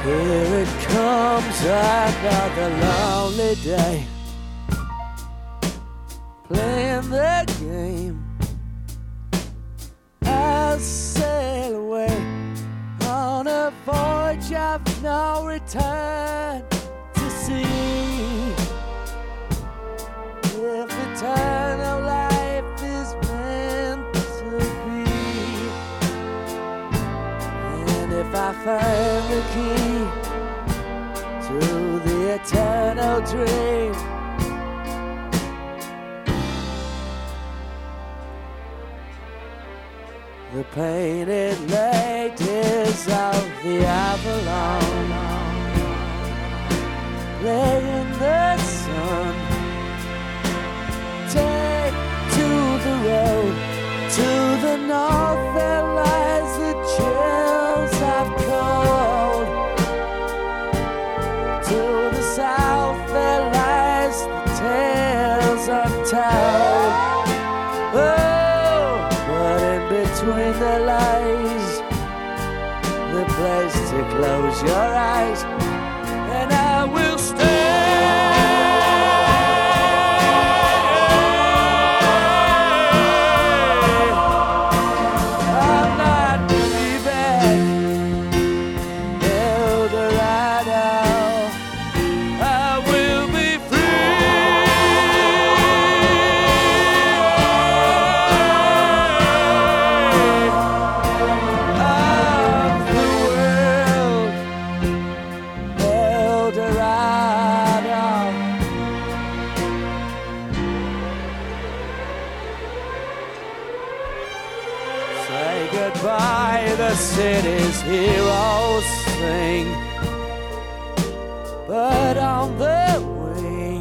Here it comes, another lonely day, playing the game. I'll sail away on a voyage of no return to see if eternal life is meant to be. And if I find the key to the eternal dream, the painted ladies of the Avalon lay in the sun. Take to the road, to the north there lies the chills of cold. To the south there lies the tales untold. Between the lies, the place to close your eyes, and I will stay. I'm not to be back, Eldorado. I will be Say goodbye, the city's heroes sing, but on the wing,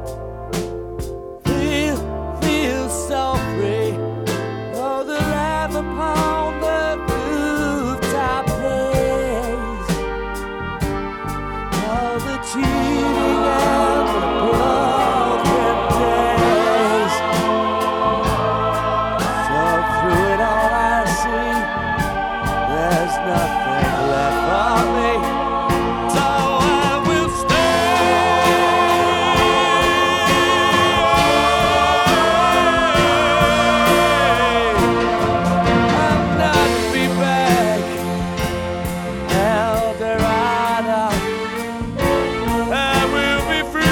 feel so free. Oh, the laugh upon the rooftop plays, oh, the cheating and the broken days. So through it all there's nothing left for me, so I will stay. I'm not to be back, Eldorado. I will be free.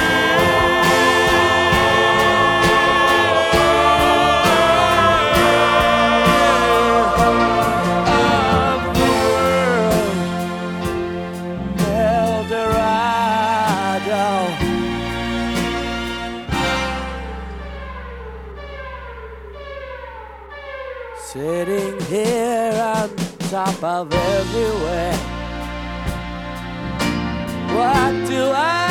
Sitting here on top of everywhere, what do I